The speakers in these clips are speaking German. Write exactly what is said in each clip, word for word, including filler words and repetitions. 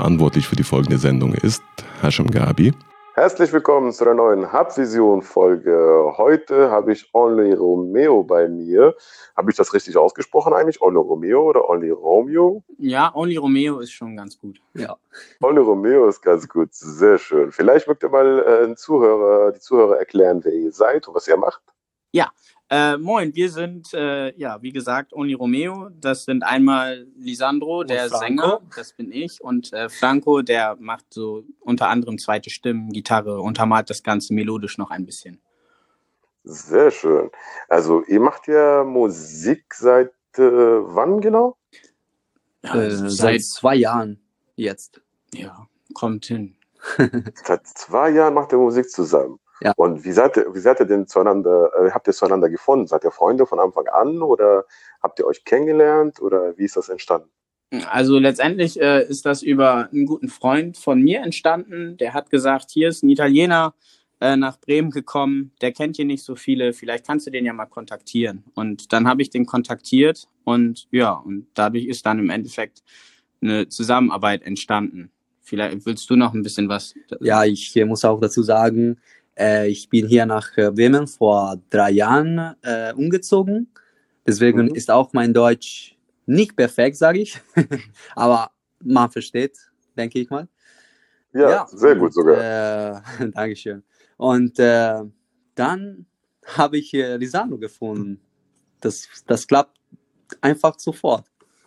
verantwortlich für die folgende Sendung ist Hashim Gabi. Herzlich willkommen zu der neuen Hub-Vision-Folge. Heute habe ich Only Romeo bei mir. Habe ich das richtig ausgesprochen eigentlich? Only Romeo oder Only Romeo? Ja, Only Romeo ist schon ganz gut. Ja. Only Romeo ist ganz gut, sehr schön. Vielleicht mögt ihr mal äh, den Zuhörer, die Zuhörer erklären, wer ihr seid und was ihr macht. Ja, äh, moin, wir sind, äh, ja, wie gesagt, Only Romeo. Das sind einmal Lisandro, der Sänger, das bin ich, und äh, Franco, der macht so unter anderem zweite Stimmen, Gitarre, untermalt das Ganze melodisch noch ein bisschen. Sehr schön. Also ihr macht ja Musik seit äh, wann genau? Ja, äh, seit, seit zwei Jahren jetzt. Ja, kommt hin. Seit zwei Jahren macht ihr Musik zusammen. Ja. Und wie seid ihr, wie seid ihr denn zueinander, äh, habt ihr zueinander gefunden? Seid ihr Freunde von Anfang an oder habt ihr euch kennengelernt oder wie ist das entstanden? Also letztendlich äh, ist das über einen guten Freund von mir entstanden. Der hat gesagt, hier ist ein Italiener äh, nach Bremen gekommen, der kennt hier nicht so viele, vielleicht kannst du den ja mal kontaktieren. Und dann habe ich den kontaktiert und ja, und dadurch ist dann im Endeffekt eine Zusammenarbeit entstanden. Vielleicht willst du noch ein bisschen was? Ja, ich äh, muss auch dazu sagen, ich bin hier nach Bremen vor drei Jahren äh, umgezogen. Deswegen mhm. ist auch mein Deutsch nicht perfekt, sage ich. Aber man versteht, denke ich mal. Ja, ja sehr gut sogar. Äh, Dankeschön. Und äh, dann habe ich äh, Lisandro gefunden. Das, das klappt einfach sofort.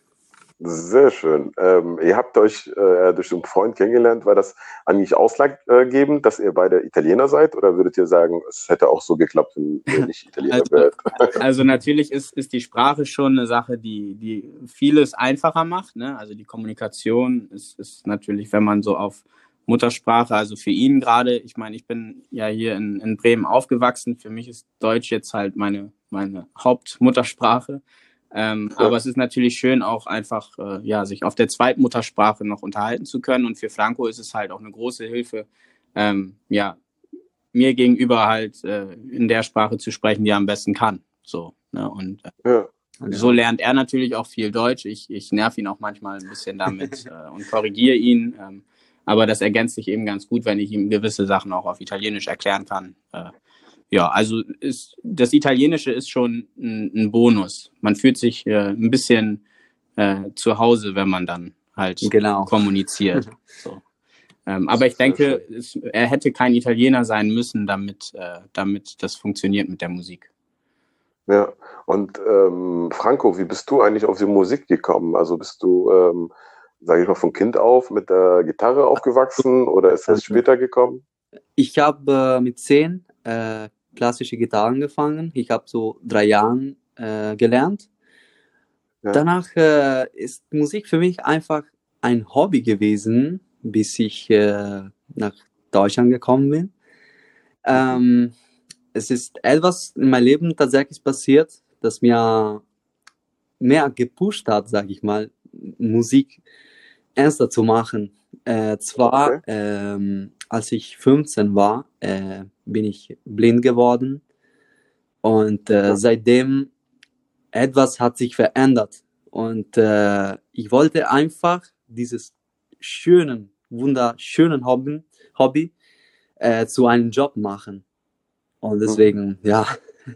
Sehr schön. Ähm, ihr habt euch äh, durch einen Freund kennengelernt. War das eigentlich ausschlaggebend, dass ihr beide Italiener seid? Oder würdet ihr sagen, es hätte auch so geklappt, wenn ihr nicht Italiener also, wärt? Also natürlich ist, ist die Sprache schon eine Sache, die, die vieles einfacher macht. Ne? Also die Kommunikation ist, ist natürlich, wenn man so auf Muttersprache, also für ihn gerade, ich meine, ich bin ja hier in, in Bremen aufgewachsen. Für mich ist Deutsch jetzt halt meine, meine Hauptmuttersprache. Ähm, ja. Aber es ist natürlich schön, auch einfach äh, ja, sich auf der Zweitmuttersprache noch unterhalten zu können. Und für Franco ist es halt auch eine große Hilfe, ähm, ja, mir gegenüber halt äh, in der Sprache zu sprechen, die er am besten kann. So, ne? Und äh, ja. so lernt er natürlich auch viel Deutsch. Ich, ich nerv ihn auch manchmal ein bisschen damit äh, und korrigiere ihn. Ähm, aber das ergänzt sich eben ganz gut, wenn ich ihm gewisse Sachen auch auf Italienisch erklären kann. Äh, Ja, also ist, das Italienische ist schon ein, ein Bonus. Man fühlt sich äh, ein bisschen äh, zu Hause, wenn man dann halt genau. kommuniziert. So. Ähm, aber ich denke, es, er hätte kein Italiener sein müssen, damit, äh, damit das funktioniert mit der Musik. Ja, und ähm, Franco, wie bist du eigentlich auf die Musik gekommen? Also bist du, ähm, sage ich mal, von Kind auf mit der Gitarre aufgewachsen oder ist das später gekommen? Ich habe äh, mit zehn äh, klassische Gitarre angefangen. Ich habe so drei Jahre äh, gelernt. Ja. Danach äh, ist Musik für mich einfach ein Hobby gewesen, bis ich äh, nach Deutschland gekommen bin. Ähm, es ist etwas in meinem Leben tatsächlich passiert, das mir mehr gepusht hat, sage ich mal, Musik ernster zu machen. Äh, zwar, okay. ähm, als ich fünfzehn war, äh, bin ich blind geworden und äh, ja. seitdem etwas hat sich verändert und äh, ich wollte einfach dieses schönen, wunderschönen Hobby, Hobby äh, zu einem Job machen und deswegen, mhm. ja.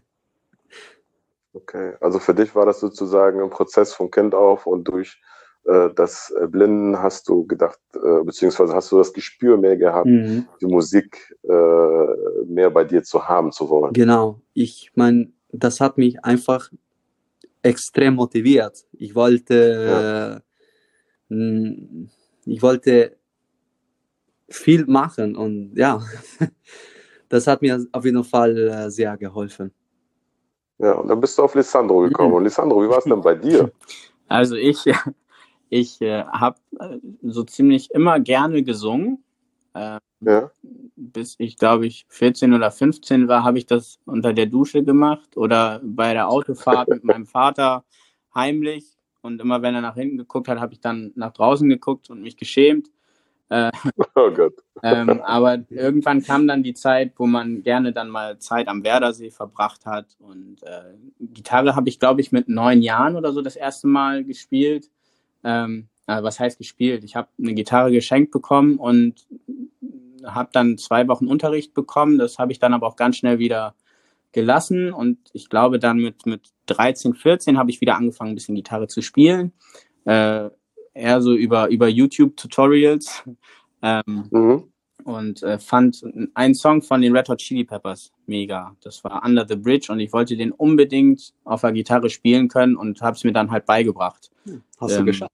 Okay, also für dich war das sozusagen ein Prozess von Kind auf und durch das Blinden hast du gedacht, beziehungsweise hast du das Gespür mehr gehabt, mhm. die Musik mehr bei dir zu haben zu wollen. Genau, ich meine, das hat mich einfach extrem motiviert. Ich wollte, ja. äh, ich wollte viel machen und ja, das hat mir auf jeden Fall sehr geholfen. Ja, und dann bist du auf Lisandro gekommen. Mhm. Und Lisandro, wie war es denn bei dir? Also ich... Ich äh, habe äh, so ziemlich immer gerne gesungen. Äh, ja. Bis ich, glaube ich, vierzehn oder fünfzehn war, habe ich das unter der Dusche gemacht oder bei der Autofahrt mit meinem Vater heimlich. Und immer wenn er nach hinten geguckt hat, habe ich dann nach draußen geguckt und mich geschämt. Äh, oh Gott. ähm, aber irgendwann kam dann die Zeit, wo man gerne dann mal Zeit am Werdersee verbracht hat. Und äh, Gitarre habe ich, glaube ich, mit neun Jahren oder so das erste Mal gespielt. Ähm, äh, was heißt gespielt? Ich habe eine Gitarre geschenkt bekommen und habe dann zwei Wochen Unterricht bekommen. Das habe ich dann aber auch ganz schnell wieder gelassen und ich glaube dann mit, mit dreizehn, vierzehn habe ich wieder angefangen, ein bisschen Gitarre zu spielen. Äh, eher so über, über YouTube-Tutorials. Ähm, mhm. Und äh, fand einen Song von den Red Hot Chili Peppers mega. Das war Under the Bridge und ich wollte den unbedingt auf der Gitarre spielen können und habe es mir dann halt beigebracht. Hast ähm, du geschafft.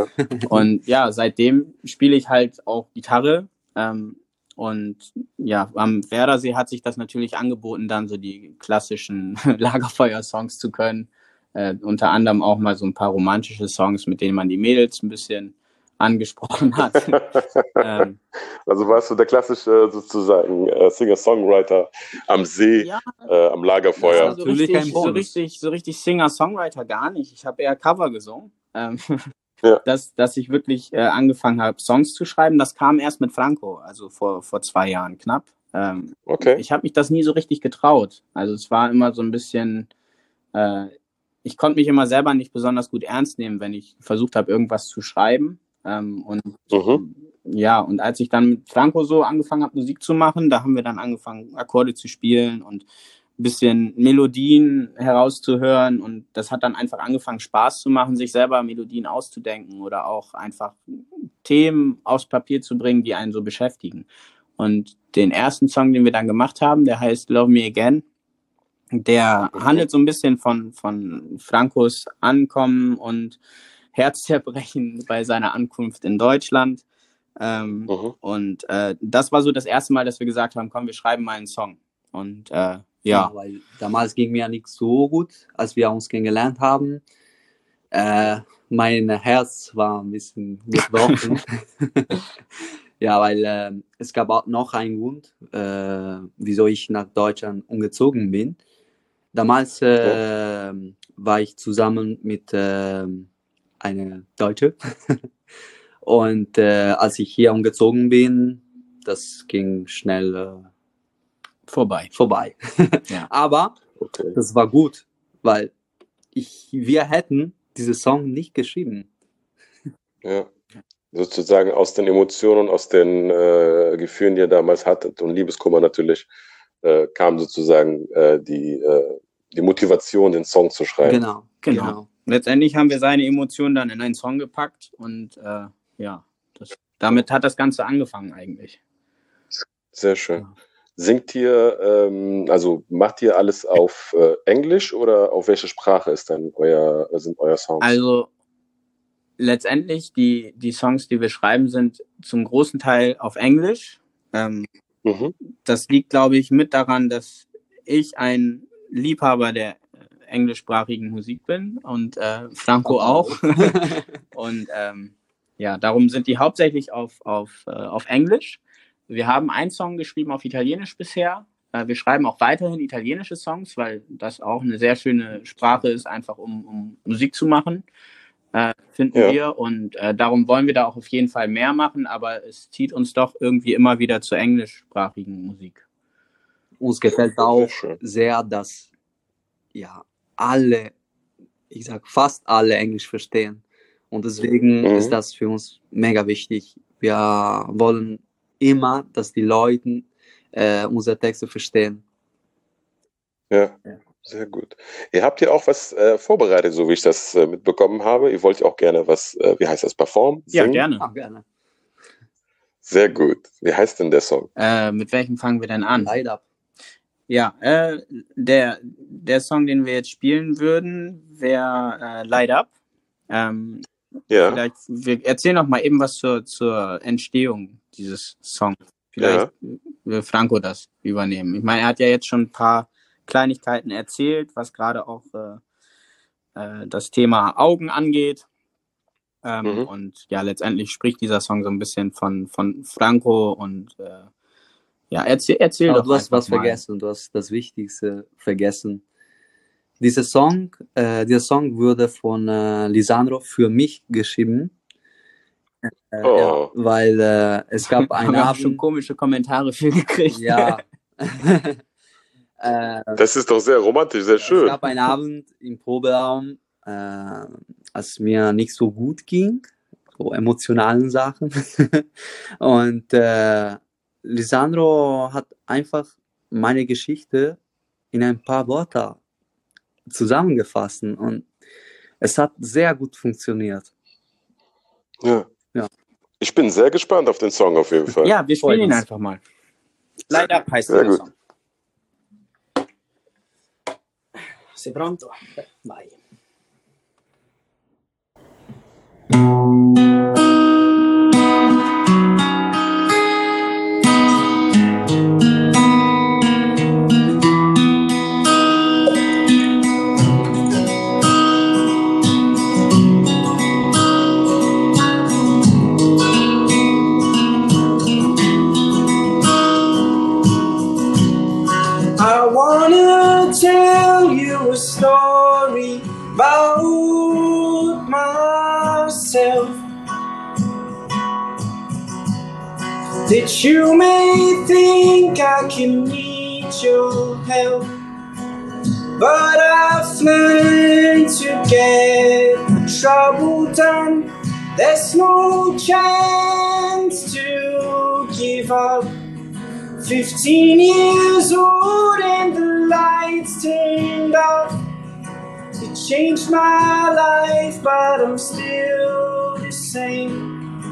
Und ja, seitdem spiele ich halt auch Gitarre. Ähm, und ja, am Werdersee hat sich das natürlich angeboten, dann so die klassischen Lagerfeuer-Songs zu können. Äh, unter anderem auch mal so ein paar romantische Songs, mit denen man die Mädels ein bisschen angesprochen hat. ähm, also warst du der klassische sozusagen äh, Singer-Songwriter am See, ja, äh, am Lagerfeuer. Ja, so, richtig, so, richtig, so richtig Singer-Songwriter gar nicht. Ich habe eher Cover gesungen. Ähm, ja. dass, dass ich wirklich äh, angefangen habe, Songs zu schreiben, das kam erst mit Franco, also vor, vor zwei Jahren knapp. Ähm, okay. Ich habe mich das nie so richtig getraut. Also es war immer so ein bisschen... Äh, ich konnte mich immer selber nicht besonders gut ernst nehmen, wenn ich versucht habe, irgendwas zu schreiben. Ähm, und mhm. ja, und als ich dann mit Franco so angefangen habe, Musik zu machen, da haben wir dann angefangen, Akkorde zu spielen und ein bisschen Melodien herauszuhören. Und das hat dann einfach angefangen, Spaß zu machen, sich selber Melodien auszudenken oder auch einfach Themen aufs Papier zu bringen, die einen so beschäftigen. Und den ersten Song, den wir dann gemacht haben, der heißt Love Me Again. Der mhm. handelt so ein bisschen von, von Francos Ankommen und Herzzerbrechen bei seiner Ankunft in Deutschland. Ähm, mhm. Und äh, das war so das erste Mal, dass wir gesagt haben, komm, wir schreiben mal einen Song. Und äh, ja. ja. Weil damals ging mir nicht so gut, als wir uns kennengelernt haben. Äh, mein Herz war ein bisschen gebrochen. Ja, weil äh, es gab auch noch einen Grund, äh, wieso ich nach Deutschland umgezogen bin. Damals äh, ja. war ich zusammen mit äh, einer Deutsche. Und äh, als ich hier umgezogen bin, das ging schnell äh, vorbei. vorbei. Ja. Aber okay. das war gut, weil ich, wir hätten diesen Song nicht geschrieben. Ja. Sozusagen aus den Emotionen, aus den äh, Gefühlen, die ihr damals hattet und Liebeskummer natürlich, äh, kam sozusagen äh, die, äh, die Motivation, den Song zu schreiben. Genau, genau. genau. Letztendlich haben wir seine Emotionen dann in einen Song gepackt und äh, ja, das, damit hat das Ganze angefangen eigentlich. Sehr schön. Ja. Singt ihr, ähm, also macht ihr alles auf äh, Englisch oder auf welche Sprache ist dann euer, sind euer Songs? Also letztendlich, die, die Songs, die wir schreiben, sind zum großen Teil auf Englisch. Ähm, mhm. Das liegt, glaube ich, mit daran, dass ich ein Liebhaber der englischsprachigen Musik bin und äh, Franco auch. Und ähm, ja, darum sind die hauptsächlich auf, auf, äh, auf Englisch. Wir haben einen Song geschrieben auf Italienisch bisher. Äh, wir schreiben auch weiterhin italienische Songs, weil das auch eine sehr schöne Sprache ist, einfach um, um Musik zu machen. Äh, finden ja. wir und äh, darum wollen wir da auch auf jeden Fall mehr machen, aber es zieht uns doch irgendwie immer wieder zur englischsprachigen Musik. Uns gefällt auch sehr, dass ja alle, ich sag fast alle Englisch verstehen und deswegen mhm. ist das für uns mega wichtig. Wir wollen immer, dass die Leute äh, unsere Texte verstehen. Ja. ja. Sehr gut. Ihr habt ja auch was äh, vorbereitet, so wie ich das äh, mitbekommen habe. Ihr wollt ja auch gerne was, äh, wie heißt das, performen? Ja, gerne. Ach, gerne. Sehr gut. Wie heißt denn der Song? Äh, mit welchem fangen wir denn an? Light Up. Ja, äh, der, der Song, den wir jetzt spielen würden, wäre äh, Light Up. Ähm, ja. Vielleicht, wir erzählen noch mal eben was zur, zur Entstehung dieses Songs. Vielleicht ja. will Franco das übernehmen. Ich meine, er hat ja jetzt schon ein paar Kleinigkeiten erzählt, was gerade auch äh, äh, das Thema Augen angeht. Ähm, mhm. Und ja, letztendlich spricht dieser Song so ein bisschen von, von Franco und äh, ja, erzähl, erzähl Aber doch du hast was mal. vergessen, du hast das Wichtigste vergessen. Dieser Song, äh, dieser Song wurde von äh, Lisandro für mich geschrieben. Äh, oh. ja, weil äh, es gab einen Abend... schon komische Kommentare für gekriegt. Ja. Das ist doch sehr romantisch, sehr schön. Es gab einen Abend im Proberaum, äh, als mir nicht so gut ging so emotionalen Sachen. Und äh, Lisandro hat einfach meine Geschichte in ein paar Wörter zusammengefasst und es hat sehr gut funktioniert. Ja. Ja. Ich bin sehr gespannt auf den Song auf jeden Fall. Ja, wir spielen ihn einfach mal. Light Up heißt Sehr der gut. Song. Sei pronto? Vai. I wanna tell you a story about myself that you may think I can need your help, but I've learned to get my trouble done. There's no chance to give up. Fifteen years old and the lights turned off. It changed my life, but I'm still the same.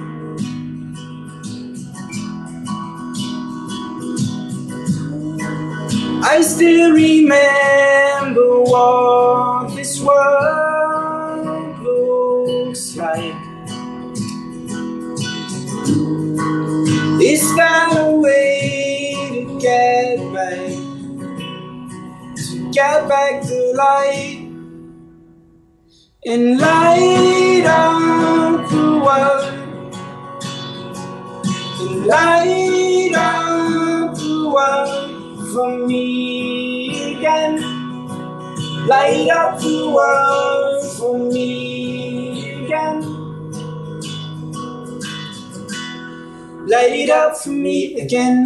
I still remember what this world looks like. Is that a way to get back, to get back to light and light up the world, and light up the world for me again, light up the world for me again. Light it up for me again.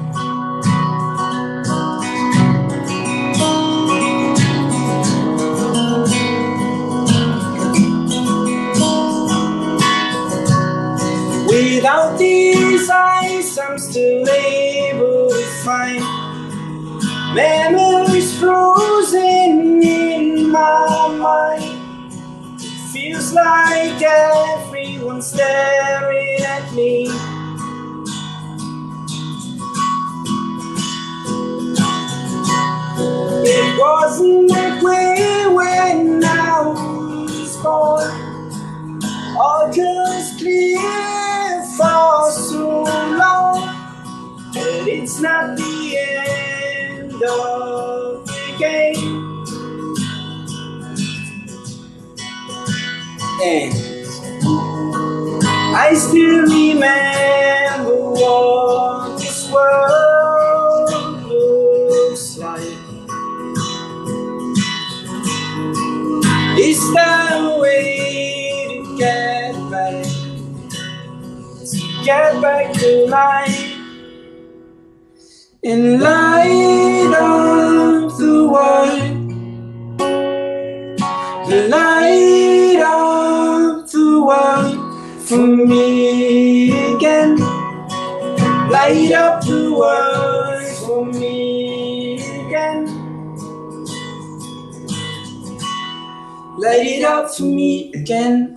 Without these eyes, I'm still able to find memories frozen in my mind. It feels like everyone's staring at me. It wasn't that way when I was born. All was clear for so long, but it's not the end of the game. And I still remember what this world looks like. Is that a way to get back, to get back to life and light up the world, light up the world for me again, light up the world for me again. Light it up for me again.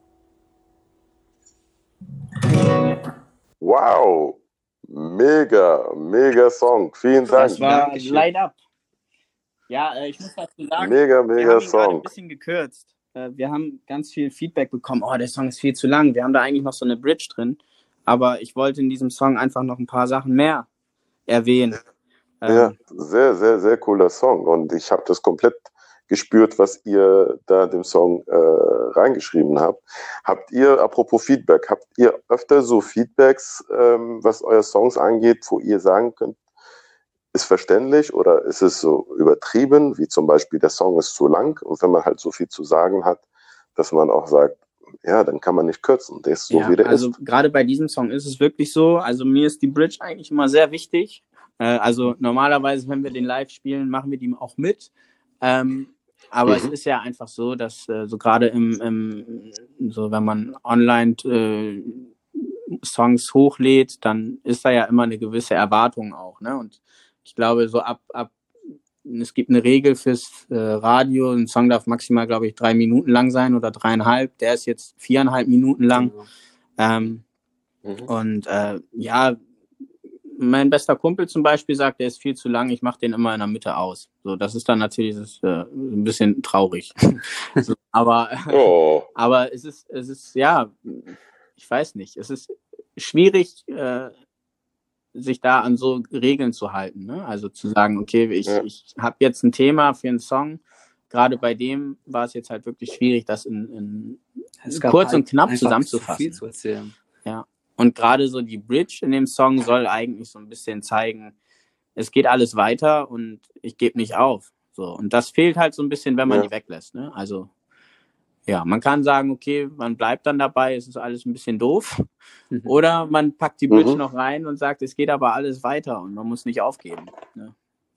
Wow, mega, mega Song. Vielen Dank. Das war Dankeschön. Light Up. Ja, äh, ich muss dazu sagen, Mega, wir mega haben ihn gerade ein Song. bisschen gekürzt. Äh, wir haben ganz viel Feedback bekommen. Oh, der Song ist viel zu lang. Wir haben da eigentlich noch so eine Bridge drin. Aber ich wollte in diesem Song einfach noch ein paar Sachen mehr erwähnen. Ähm, Ja, sehr, sehr, sehr cooler Song. Und ich habe das komplett gespürt, was ihr da dem Song äh, reingeschrieben habt. Habt ihr, apropos Feedback, habt ihr öfter so Feedbacks, ähm, was eure Songs angeht, wo ihr sagen könnt, ist verständlich oder ist es so übertrieben, wie zum Beispiel der Song ist zu lang und wenn man halt so viel zu sagen hat, dass man auch sagt, ja, dann kann man nicht kürzen, der ist so, ja, wie der also ist. gerade bei diesem Song ist es wirklich so, also mir ist die Bridge eigentlich immer sehr wichtig. Äh, also normalerweise, wenn wir den live spielen, machen wir die auch mit. Ähm, aber Mhm. es ist ja einfach so, dass äh, so gerade im, im, so wenn man online äh, Songs hochlädt, dann ist da ja immer eine gewisse Erwartung auch, ne? Und ich glaube, so ab, ab es gibt eine Regel fürs äh, Radio, ein Song darf maximal, glaube ich, drei Minuten lang sein oder dreieinhalb. Der ist jetzt viereinhalb Minuten lang. Genau. Ähm, Mhm. und äh, ja, mein bester Kumpel zum Beispiel sagt, der ist viel zu lang, ich mache den immer in der Mitte aus. So, das ist dann natürlich das, äh, ein bisschen traurig. so, aber, Oh. aber es ist, es ist, ja, ich weiß nicht, es ist schwierig, äh, sich da an so Regeln zu halten, ne? Also zu sagen, okay, ich, Ja. ich habe jetzt ein Thema für einen Song. Gerade bei dem war es jetzt halt wirklich schwierig, das in, in Es gab kurz und ein- knapp einfach zusammenzufassen. zu viel zu erzählen. Ja. Und gerade so die Bridge in dem Song soll eigentlich so ein bisschen zeigen, es geht alles weiter und ich gebe nicht auf. So. Und das fehlt halt so ein bisschen, wenn man Ja. die weglässt, ne? Also, ja, man kann sagen, okay, man bleibt dann dabei, es ist alles ein bisschen doof. Mhm. Oder man packt die Bridge Mhm. noch rein und sagt, es geht aber alles weiter und man muss nicht aufgeben. Ne?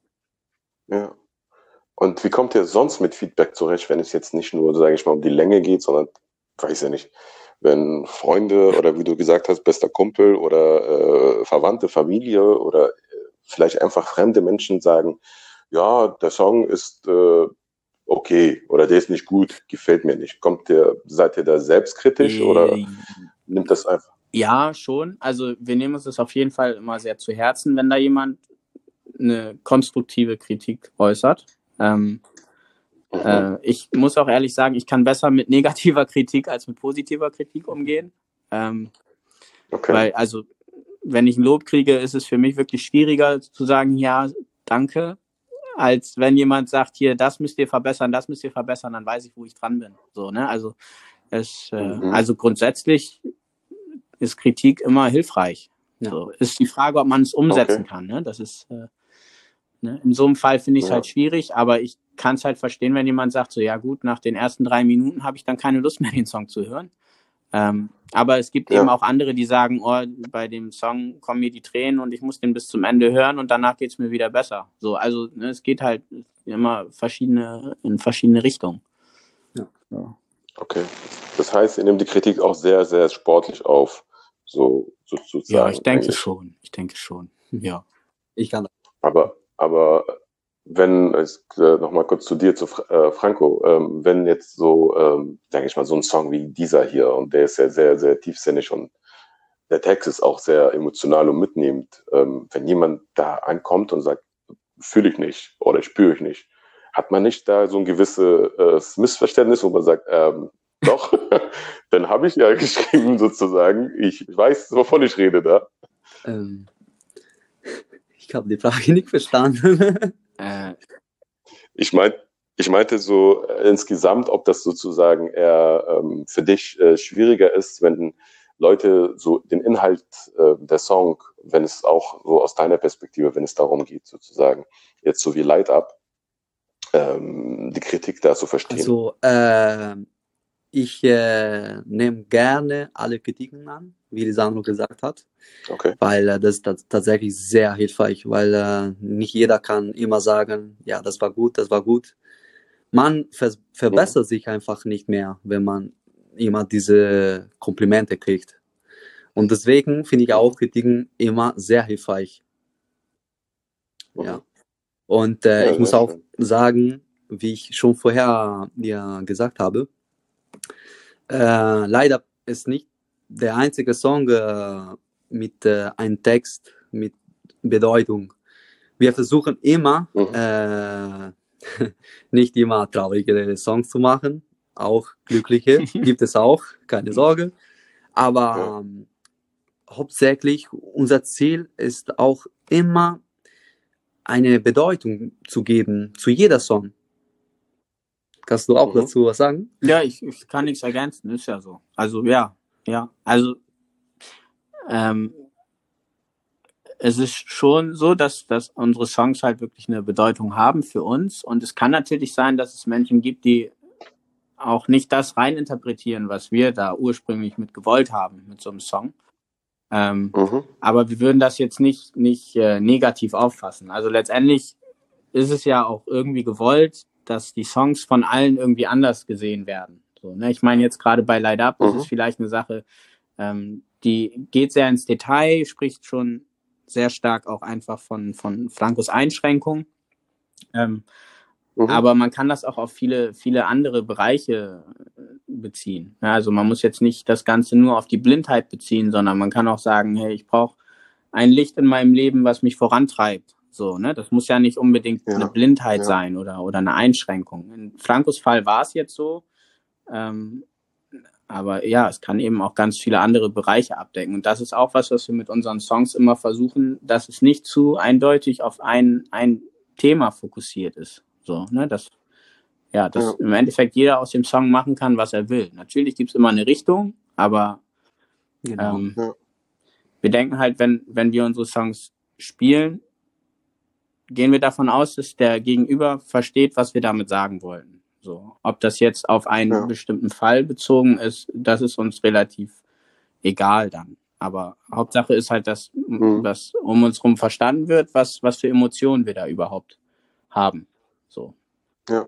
Ja. Und wie kommt ihr sonst mit Feedback zurecht, wenn es jetzt nicht nur, sage ich mal, um die Länge geht, sondern, weiß ja nicht, wenn Freunde oder wie du gesagt hast, bester Kumpel oder äh, Verwandte, Familie oder äh, vielleicht einfach fremde Menschen sagen, ja, der Song ist äh, okay oder der ist nicht gut, gefällt mir nicht. Kommt ihr, seid ihr da selbstkritisch oder Äh, nimmt das einfach? Ja, schon. Also wir nehmen uns das auf jeden Fall immer sehr zu Herzen, wenn da jemand eine konstruktive Kritik äußert. Ähm, Mhm. äh, ich muss auch ehrlich sagen, ich kann besser mit negativer Kritik als mit positiver Kritik umgehen. Ähm, Okay. Weil, also, wenn ich ein Lob kriege, ist es für mich wirklich schwieriger zu sagen, ja, danke, als wenn jemand sagt, hier, das müsst ihr verbessern, das müsst ihr verbessern, dann weiß ich, wo ich dran bin. So, ne? Also, es, äh, Mhm. also grundsätzlich ist Kritik immer hilfreich. Ja. So, ist die Frage, ob man es umsetzen Okay. kann. Ne? Das ist, äh, ne? In so einem Fall finde ich es Ja. halt schwierig, aber ich kann es halt verstehen, wenn jemand sagt, so, ja gut, nach den ersten drei Minuten habe ich dann keine Lust mehr, den Song zu hören. Ähm, aber es gibt Ja. eben auch andere, die sagen, oh, bei dem Song kommen mir die Tränen und ich muss den bis zum Ende hören und danach geht's mir wieder besser. So, also ne, es geht halt immer verschiedene in verschiedene Richtungen. Ja. So. Okay. Das heißt, ihr nehmt die Kritik auch sehr, sehr sportlich auf, so sozusagen. Ja, ich denke eigentlich. schon. Ich denke schon. Ja. Ich kann Aber, aber wenn, äh, nochmal kurz zu dir, zu Fra- äh, Franco, ähm, wenn jetzt so, ähm, sage ich mal, so ein Song wie dieser hier, und der ist ja sehr, sehr tiefsinnig und der Text ist auch sehr emotional und mitnehmend, ähm, wenn jemand da ankommt und sagt, fühle ich nicht oder spüre ich nicht, hat man nicht da so ein gewisses äh, Missverständnis, wo man sagt, ähm, doch, dann habe ich ja geschrieben sozusagen, ich weiß, wovon ich rede da. Ähm, ich habe die Frage nicht verstanden. Äh, Ich meinte, ich meinte so äh, insgesamt, ob das sozusagen eher ähm, für dich äh, schwieriger ist, wenn Leute so den Inhalt äh, der Song, wenn es auch so aus deiner Perspektive, wenn es darum geht, sozusagen, jetzt so wie Light Up, ähm, die Kritik da zu verstehen. Also, äh, ich äh, nehme gerne alle Kritiken an, wie Lisandro gesagt hat, Okay. weil äh, das ist tats- tatsächlich sehr hilfreich, weil äh, nicht jeder kann immer sagen, ja, das war gut, das war gut. Man vers- verbessert sich einfach nicht mehr, wenn man immer diese Komplimente kriegt. Und deswegen finde ich auch Kritiken immer sehr hilfreich. Mhm. Ja. Und äh, Ja, ich muss sehr auch schön. sagen, wie ich schon vorher dir gesagt habe, äh, leider ist nicht der einzige Song äh, mit äh, einem Text, mit Bedeutung. Wir versuchen immer, Mhm. äh, nicht immer traurige Songs zu machen, auch glückliche gibt es auch, keine Sorge. Aber Ja. ähm, hauptsächlich unser Ziel ist auch immer eine Bedeutung zu geben zu jeder Song. Kannst du auch Mhm. dazu was sagen? ja, ich, ich kann nichts ergänzen, ist ja so. Also ja, ja. Also ähm, es ist schon so, dass, dass unsere Songs halt wirklich eine Bedeutung haben für uns. Und es kann natürlich sein, dass es Menschen gibt, die auch nicht das reininterpretieren, was wir da ursprünglich mit gewollt haben, mit so einem Song. Ähm, Mhm. aber wir würden das jetzt nicht, nicht äh, negativ auffassen. Also letztendlich ist es ja auch irgendwie gewollt, dass die Songs von allen irgendwie anders gesehen werden. So, ne? Ich meine jetzt gerade bei Light Up, das mhm. ist vielleicht eine Sache, ähm, die geht sehr ins Detail, spricht schon sehr stark auch einfach von, von Flancos Einschränkung. Ähm, mhm. Aber man kann das auch auf viele, viele andere Bereiche beziehen. Ja, also man muss jetzt nicht das Ganze nur auf die Blindheit beziehen, sondern man kann auch sagen, hey, ich brauche ein Licht in meinem Leben, was mich vorantreibt. So, ne? Das muss ja nicht unbedingt ja. eine Blindheit ja. sein oder, oder eine Einschränkung. In Flancos Fall war es jetzt so. Ähm, aber ja, es kann eben auch ganz viele andere Bereiche abdecken. Und das ist auch was, was wir mit unseren Songs immer versuchen, dass es nicht zu eindeutig auf ein, ein Thema fokussiert ist. So, ne? Das, ja, dass ja. im Endeffekt jeder aus dem Song machen kann, was er will. Natürlich gibt es immer eine Richtung, aber genau. ähm, ja. wir denken halt, wenn, wenn wir unsere Songs spielen, gehen wir davon aus, dass der Gegenüber versteht, was wir damit sagen wollten. So, ob das jetzt auf einen ja. bestimmten Fall bezogen ist, das ist uns relativ egal dann. Aber Hauptsache ist halt, dass, mhm. dass um uns rum verstanden wird, was, was für Emotionen wir da überhaupt haben. So. Ja.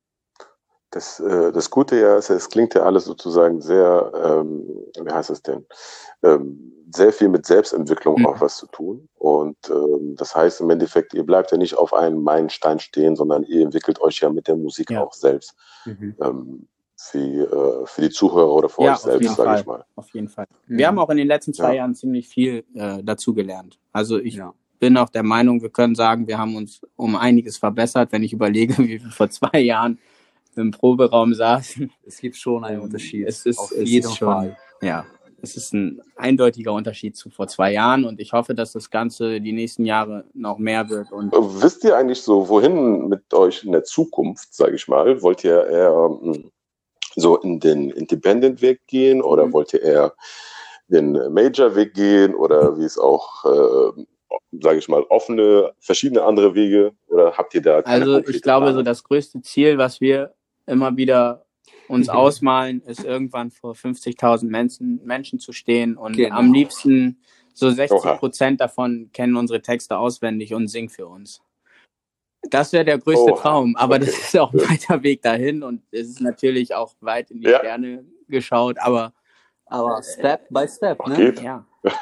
Das, äh, das Gute ja ist, es klingt ja alles sozusagen sehr, ähm, wie heißt es denn, ähm, sehr viel mit Selbstentwicklung mhm. auch was zu tun. Und ähm, das heißt im Endeffekt, ihr bleibt ja nicht auf einem Meilenstein stehen, sondern ihr entwickelt euch ja mit der Musik ja. auch selbst. Mhm. Ähm, für, äh, für die Zuhörer oder für ja, euch selbst, sage ich mal. Auf jeden Fall. Mhm. Wir haben auch in den letzten zwei ja. Jahren ziemlich viel äh, dazugelernt. Also ich ja. bin auch der Meinung, wir können sagen, wir haben uns um einiges verbessert, wenn ich überlege, wie wir vor zwei Jahren im Proberaum saßen. Es gibt schon einen Unterschied. Es ist, auf es jeden ist schon, Fall. Ja, es ist ein eindeutiger Unterschied zu vor zwei Jahren und ich hoffe, dass das Ganze die nächsten Jahre noch mehr wird. Und wisst ihr eigentlich so, wohin mit euch in der Zukunft, sage ich mal? Wollt ihr eher ähm, so in den Independent-Weg gehen oder mhm. wollt ihr eher den Major-Weg gehen oder wie es auch, äh, sage ich mal, offene, verschiedene andere Wege oder habt ihr da keine Also ich glaube, Planung? So das größte Ziel, was wir immer wieder uns ausmalen, ist irgendwann vor fünfzigtausend Menschen, Menschen zu stehen und genau. am liebsten so sechzig Prozent davon kennen unsere Texte auswendig und singen für uns. Das wäre der größte Oha. Traum, aber okay. das ist auch ein weiter Weg dahin und es ist natürlich auch weit in die ja. Sterne geschaut, aber, aber Step by Step, ne? Geht. Ja.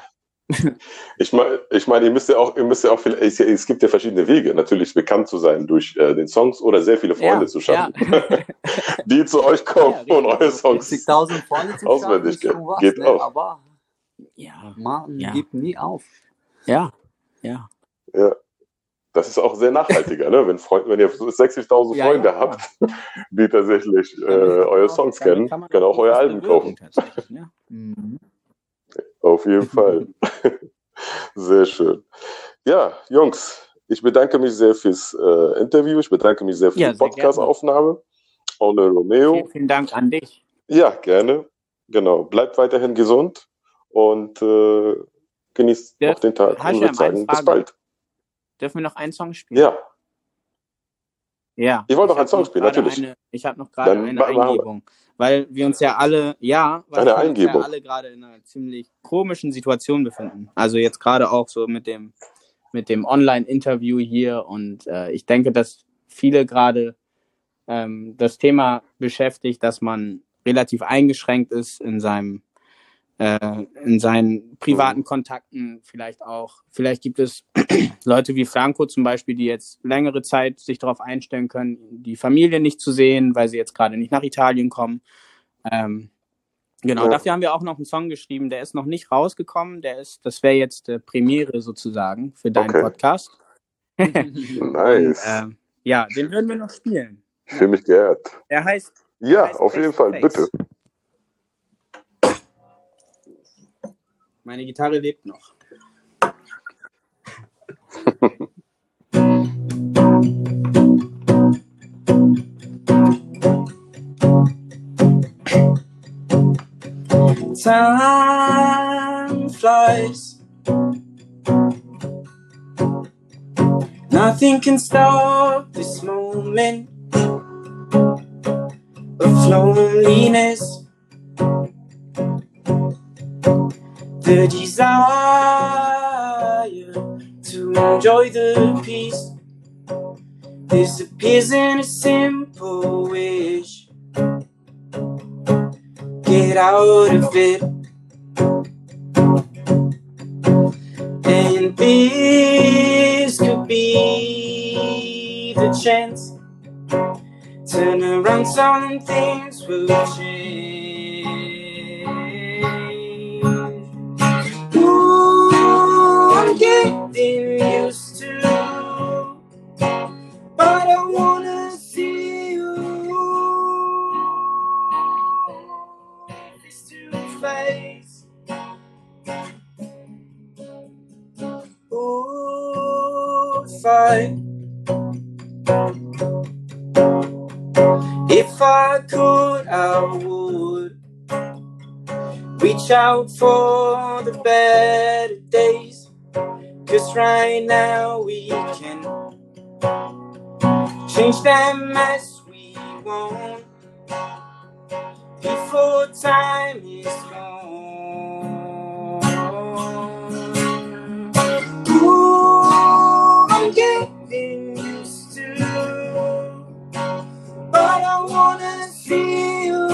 Ich meine, ich meine, ihr müsst ja auch, ihr müsst ja auch viel, es, es gibt ja verschiedene Wege, natürlich bekannt zu sein durch äh, den Songs oder sehr viele Freunde ja, zu schaffen, ja. die zu euch kommen ja, und eure Songs Freunde zu auswendig kennen. Geht ne? auch. Aber ja, man ja. gibt nie auf. Ja, ja. Ja. Das ist auch sehr nachhaltiger, ne? Wenn, Freund, wenn ihr sechzigtausend ja, Freunde ja, habt, ja. die tatsächlich äh, eure Songs kennen, können kann auch euer Album kaufen. Ja. Mhm. Auf jeden Fall. Sehr schön. Ja, Jungs, ich bedanke mich sehr fürs äh, Interview. Ich bedanke mich sehr für ja, die Podcast-Aufnahme. Ole Romeo. Vielen, vielen Dank an dich. Ja, gerne. Genau. Bleibt weiterhin gesund und äh, genießt ja, noch den Tag. Und würde sagen, bis bald. Dürfen wir noch einen Song spielen? Ja. Ja. Ich wollte noch einen Song spielen, natürlich. Eine, ich habe noch gerade eine Eingebung. Weil wir uns ja alle, ja, weil wir uns ja alle gerade in einer ziemlich komischen Situation befinden. Also jetzt gerade auch so mit dem, mit dem Online-Interview hier und äh, ich denke, dass viele gerade ähm, das Thema beschäftigt, dass man relativ eingeschränkt ist in seinem äh, in seinen privaten mhm. Kontakten vielleicht auch. Vielleicht gibt es Leute wie Flanco zum Beispiel, die jetzt längere Zeit sich darauf einstellen können, die Familie nicht zu sehen, weil sie jetzt gerade nicht nach Italien kommen. Ähm, genau, ja. Dafür haben wir auch noch einen Song geschrieben, der ist noch nicht rausgekommen, der ist, das wäre jetzt äh, Premiere sozusagen für deinen okay. Podcast. Nice. Und, äh, ja, den würden wir noch spielen. Ich fühle mich geehrt. Er heißt... Ja, heißt auf jeden Fall, bitte. Meine Gitarre lebt noch. Time flies. Nothing can stop this moment of loneliness. The desire to enjoy the peace disappears in a simple wish. Get out of it. And this could be the chance. Turn around, some things will change. Ooh, I'm getting used to, but I wanna see you face to face. Ooh, if I If I could, I would reach out for the better days. 'Cause right now we can change them as we want before time is gone. Ooh, I'm getting used to, but I wanna see you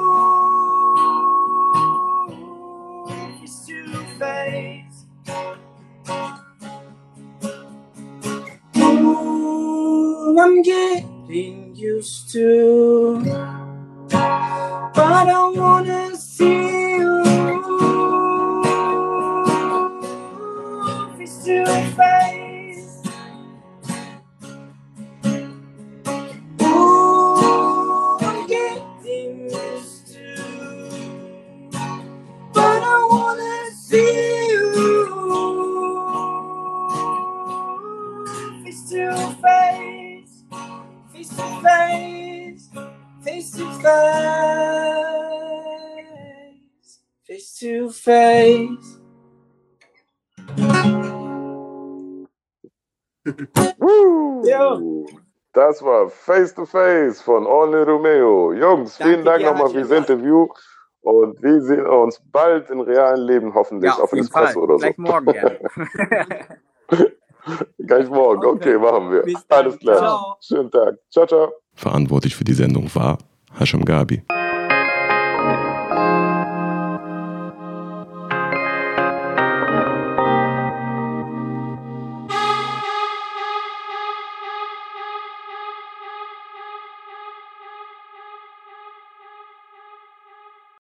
face to face. Ooh, I'm getting used to, but I wanna see you face to face. Ooh, I'm getting used to, but I wanna see you face to face, face to face, face to face, face to face. Woo! Ja. Das war Face to Face von Only Romeo. Jungs, Danke vielen Dank dir, nochmal fürs Haji. Interview und wir sehen uns bald im realen Leben, hoffentlich Ja, auf auf jeden Fall. Espresso oder Gleich so. morgen gerne. Gleich morgen, okay, machen wir. Bis dann. Alles klar. Ciao. Schönen Tag. Ciao, ciao. Verantwortlich für die Sendung war Hasham Gabi.